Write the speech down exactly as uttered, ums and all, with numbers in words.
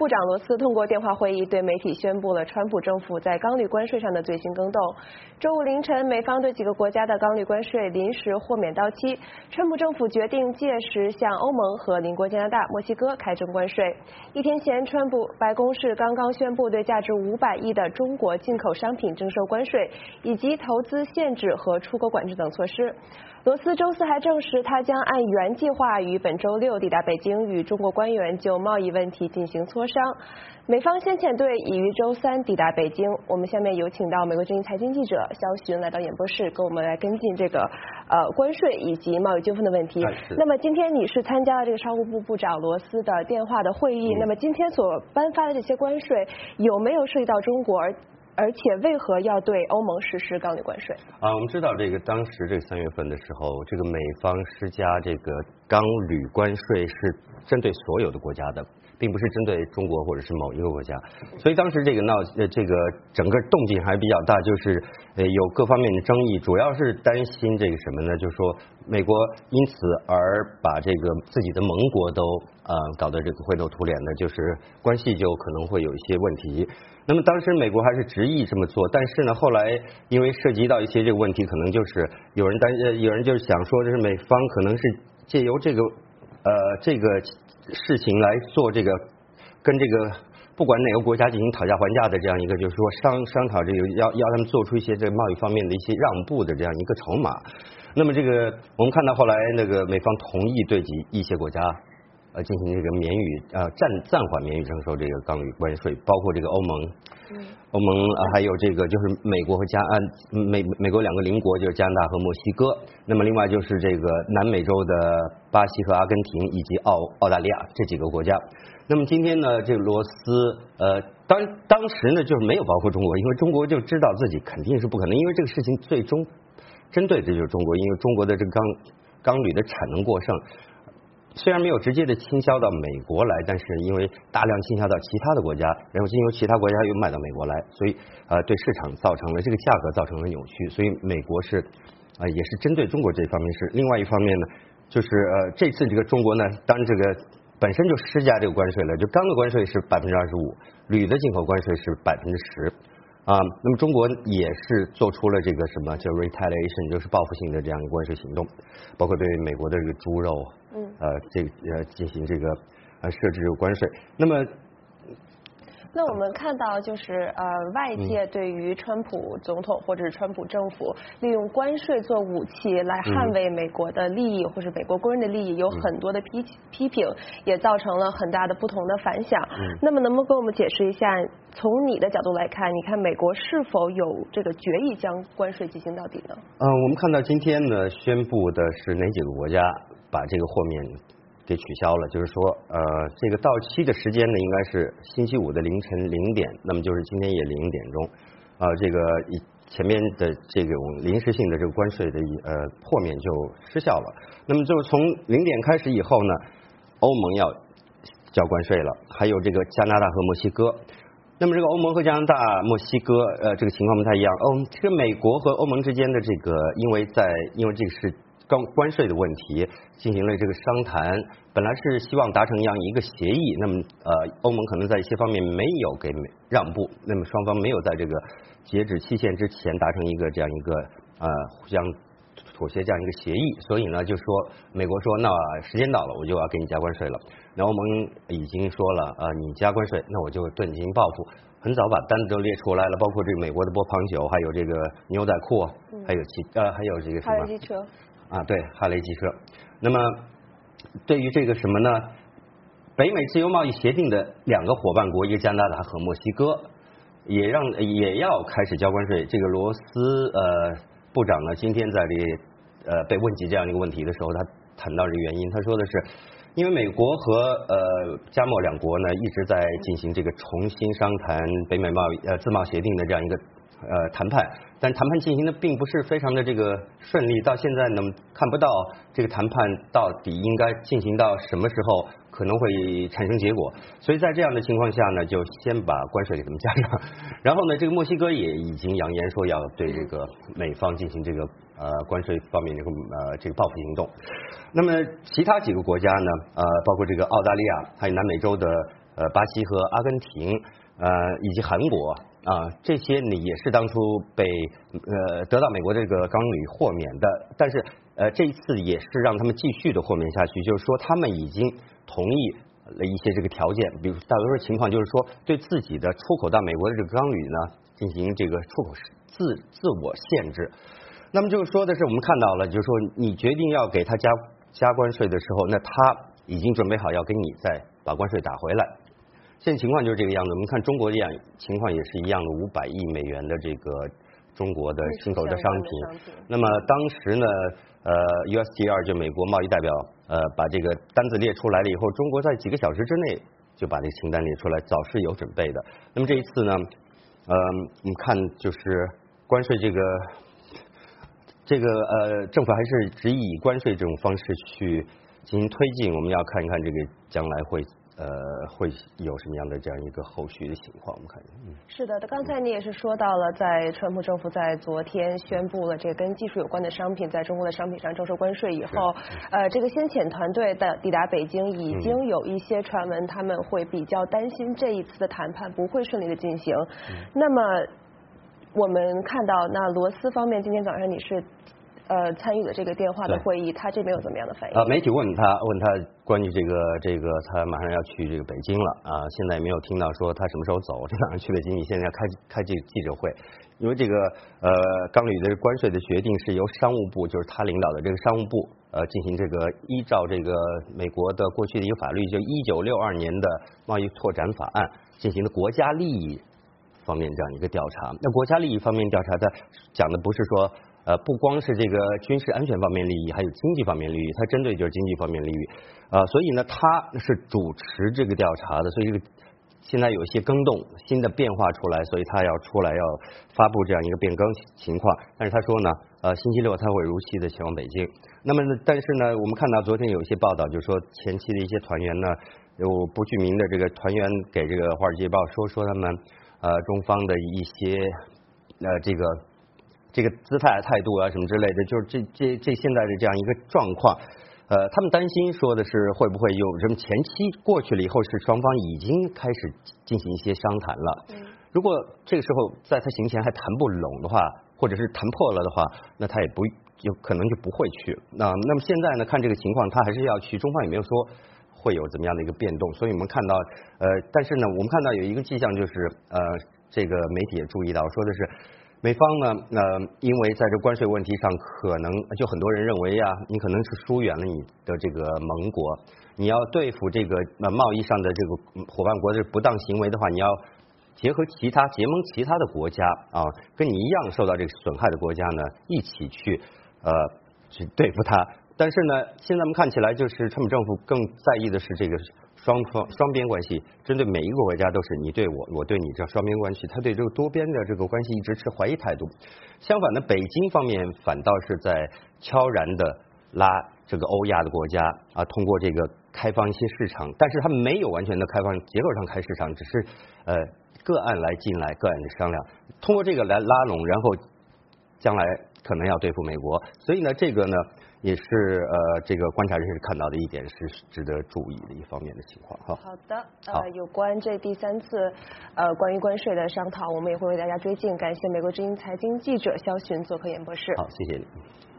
部长罗斯通过电话会议对媒体宣布了川普政府在钢铝关税上的最新更动。周五凌晨，美方对几个国家的钢铝关税临时豁免到期，川普政府决定届时向欧盟和邻国加拿大、墨西哥开征关税。一天前，川普白宫是刚刚宣布对价值五百亿的中国进口商品征收关税，以及投资限制和出口管制等措施。罗斯周四还证实，他将按原计划于本周六抵达北京，与中国官员就贸易问题进行磋商。美方先遣队已于周三抵达北京。我们下面有请到美国之音财经记者肖寻来到演播室，跟我们来跟进这个呃关税以及贸易纠纷的问题。那么今天你是参加了这个商务部部长罗斯的电话的会议，嗯、那么今天所颁发的这些关税有没有涉及到中国？而且为何要对欧盟实施钢铝关税？ 啊，我们知道这个当时这个三月份的时候，这个美方施加这个钢铝关税是针对所有的国家的，并不是针对中国或者是某一个国家。所以当时这个闹呃这个整个动静还比较大，就是呃有各方面的争议，主要是担心这个什么呢？就是说美国因此而把这个自己的盟国都呃搞得这个灰头土脸的，就是关系就可能会有一些问题。那么当时美国还是执意这么做，但是呢，后来因为涉及到一些这个问题，可能就是有人担呃有人就是想说，这是美方可能是借由这个呃这个事情来做这个跟这个不管哪个国家进行讨价还价的这样一个，就是说商商讨这个要要他们做出一些这个贸易方面的一些让步的这样一个筹码。那么这个我们看到后来那个美方同意对几一些国家。呃，进行这个免予呃暂暂缓免予征收这个钢铝关税，包括这个欧盟，嗯、欧盟、呃、还有这个就是美国和加呃美美国两个邻国就是加拿大和墨西哥，那么另外就是这个南美洲的巴西和阿根廷以及澳澳大利亚这几个国家。那么今天呢，这个罗斯呃当当时呢就是没有包括中国，因为中国就知道自己肯定是不可能，因为这个事情最终针对的就是中国，因为中国的这个钢钢铝的产能过剩。虽然没有直接的倾销到美国来，但是因为大量倾销到其他的国家，然后经由其他国家又卖到美国来，所以呃对市场造成了这个价格造成了扭曲，所以美国是啊、呃、也是针对中国这方面是。另外一方面呢，就是呃这次这个中国呢，当这个本身就施加这个关税了，就钢的关税是百分之二十五，铝的进口关税是百分之十。啊，那么中国也是做出了这个什么叫 retaliation， 就是报复性的这样一个关税行动，包括对美国的这个猪肉，嗯，呃，这呃进行这个呃设置关税。那么， 那我们看到就是呃外界对于川普总统或者是川普政府利用关税做武器来捍卫美国的利益、嗯、或者美国工人的利益有很多的批批评，也造成了很大的不同的反响。嗯、那么能不能跟我们解释一下？从你的角度来看，你看美国是否有这个决议将关税进行到底呢？ 嗯，我们看到今天呢宣布的是哪几个国家把这个豁免给取消了，就是说呃这个到期的时间呢应该是星期五的凌晨零点，那么就是今天也零点钟，啊、呃、这个前面的这种临时性的这个关税的呃豁免就失效了。那么就是从零点开始以后呢，欧盟要交关税了，还有这个加拿大和墨西哥。那么这个欧盟和加拿大、墨西哥，呃，这个情况不太一样。哦，这个美国和欧盟之间的这个，因为在因为这个是关关税的问题，进行了这个商谈，本来是希望达成这样一个协议。那么呃，欧盟可能在一些方面没有给让步，那么双方没有在这个截止期限之前达成一个这样一个呃互相妥协这样一个协议，所以呢，就说美国说，那时间到了，我就要给你加关税了。那欧盟已经说了，呃，你加关税，那我就对你进行报复。很早把单子都列出来了，包括这个美国的波旁酒，还有这个牛仔裤，嗯、还有汽呃，还有这个什么？ 哈雷机车。 啊，对，哈雷机车。那么对于这个什么呢？北美自由贸易协定的两个伙伴国，一个加拿大和墨西哥，也让也要开始交关税。这个罗斯呃部长呢，今天在这里呃被问及这样一个问题的时候，他谈到这个原因，他说的是。因为美国和呃加墨两国呢一直在进行这个重新商谈北美贸易呃自贸协定的这样一个呃谈判，但谈判进行的并不是非常的这个顺利，到现在呢看不到这个谈判到底应该进行到什么时候可能会产生结果，所以在这样的情况下呢，就先把关税给他们加上，然后呢，这个墨西哥也已经扬言说要对这个美方进行这个呃关税方面这个呃这个报复行动。那么其他几个国家呢，呃，包括这个澳大利亚，还有南美洲的呃巴西和阿根廷，呃以及韩国啊、呃、这些呢也是当初被呃得到美国这个钢铝豁免的，但是呃这一次也是让他们继续的豁免下去，就是说他们已经同意了一些这个条件，比如大多数情况就是说对自己的出口到美国的这个钢铝呢进行这个出口自自我限制。那么就是说的是我们看到了，就是说你决定要给他加加关税的时候，那他已经准备好要给你再把关税打回来。现在情况就是这个样子。我们看中国这样情况也是一样的，五百亿美元的这个中国的进口的商品。那么当时呢，呃 U S T R 就美国贸易代表呃把这个单子列出来了以后，中国在几个小时之内就把这个清单列出来，早是有准备的。那么这一次呢，呃，我们看就是关税这个这个呃政府还是执意以关税这种方式去进行推进，我们要看一看这个将来会。呃，会有什么样的这样一个后续的情况？我们看，嗯， 是的，刚才你也是说到了，在川普政府在昨天宣布了这个跟技术有关的商品在中国的商品上征收关税以后，呃，这个先遣团队的抵达北京，已经有一些传闻，他们会比较担心这一次的谈判不会顺利的进行。嗯、那么我们看到，那罗斯方面今天早上你是。呃，参与了这个电话的会议，他这边有怎么样的反应？ 啊，媒体问他，问他关于这个这个，他马上要去这个北京了啊，现在也没有听到说他什么时候走，这马上去北京，你现在要开开这个记者会，因为这个呃钢铝的关税的决定是由商务部，就是他领导的这个商务部呃进行这个依照这个美国的过去的一个法律，就一九六二年的贸易拓展法案进行的国家利益方面这样一个调查。那国家利益方面调查，它讲的不是说。呃，不光是这个军事安全方面利益，还有经济方面利益，它针对就是经济方面利益，呃，所以呢，他是主持这个调查的，所以这个现在有一些更动，新的变化出来，所以他要出来要发布这样一个变更情况。但是他说呢，呃，星期六他会如期的前往北京。那么呢，但是呢，我们看到昨天有一些报道，就是说前期的一些团员呢，有不具名的这个团员给这个《华尔街日报》说说他们呃中方的一些呃这个。这个姿态、态度啊，什么之类的，就是这这这现在的这样一个状况，呃，他们担心说的是会不会有什么前期过去了以后，是双方已经开始进行一些商谈了。如果这个时候在他行前还谈不拢的话，或者是谈破了的话，那他也不有可能就不会去。那那么现在呢，看这个情况，他还是要去。中方也没有说会有怎么样的一个变动，所以我们看到，呃，但是呢，我们看到有一个迹象，就是呃，这个媒体也注意到，说的是。美方呢，呃，因为在这关税问题上，可能就很多人认为呀，你可能是疏远了你的这个盟国，你要对付这个呃贸易上的这个伙伴国的不当行为的话，你要结合其他结盟其他的国家啊，跟你一样受到这个损害的国家呢，一起去呃去对付它。但是呢，现在我们看起来就是川普政府更在意的是这个。双方双边关系，针对每一个国家都是你对我，我对你，这双边关系，他对这个多边的这个关系一直持怀疑态度。相反呢，北京方面反倒是在悄然的拉这个欧亚的国家啊，通过这个开放一些市场，但是他们没有完全的开放，结构上开市场，只是呃个案来进来，个案的商量，通过这个来拉拢，然后将来可能要对付美国，所以呢，这个呢。也是呃，这个观察人士看到的一点是值得注意的一方面的情况哈。 好的，呃，有关这第三次呃关于关税的商讨，我们也会为大家追进。感谢美国之音财经记者肖寻做客演播室。 好，谢谢你。